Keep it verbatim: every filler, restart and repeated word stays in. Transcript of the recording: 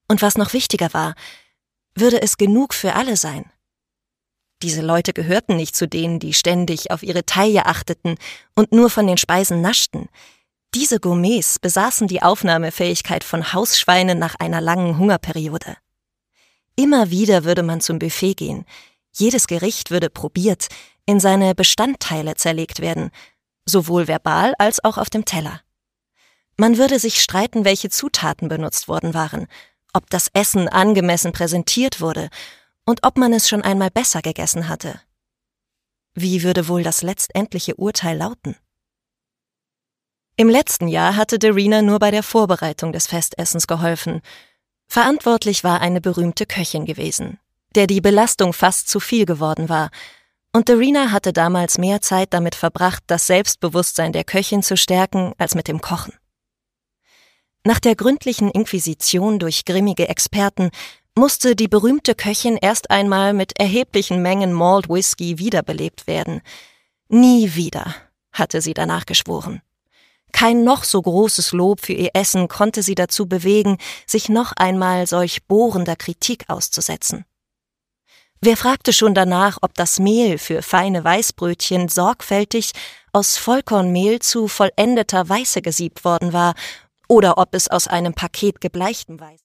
Und was noch wichtiger war, würde es genug für alle sein? Diese Leute gehörten nicht zu denen, die ständig auf ihre Taille achteten und nur von den Speisen naschten. Diese Gourmets besaßen die Aufnahmefähigkeit von Hausschweinen nach einer langen Hungerperiode. Immer wieder würde man zum Buffet gehen. Jedes Gericht würde probiert, in seine Bestandteile zerlegt werden, sowohl verbal als auch auf dem Teller. Man würde sich streiten, welche Zutaten benutzt worden waren, ob das Essen angemessen präsentiert wurde und ob man es schon einmal besser gegessen hatte. Wie würde wohl das letztendliche Urteil lauten? Im letzten Jahr hatte Darina nur bei der Vorbereitung des Festessens geholfen. Verantwortlich war eine berühmte Köchin gewesen, der die Belastung fast zu viel geworden war, und Darina hatte damals mehr Zeit damit verbracht, das Selbstbewusstsein der Köchin zu stärken, als mit dem Kochen. Nach der gründlichen Inquisition durch grimmige Experten musste die berühmte Köchin erst einmal mit erheblichen Mengen Malt Whisky wiederbelebt werden. Nie wieder, hatte sie danach geschworen. Kein noch so großes Lob für ihr Essen konnte sie dazu bewegen, sich noch einmal solch bohrender Kritik auszusetzen. Wer fragte schon danach, ob das Mehl für feine Weißbrötchen sorgfältig aus Vollkornmehl zu vollendeter Weiße gesiebt worden war oder ob es aus einem Paket gebleichten Weiß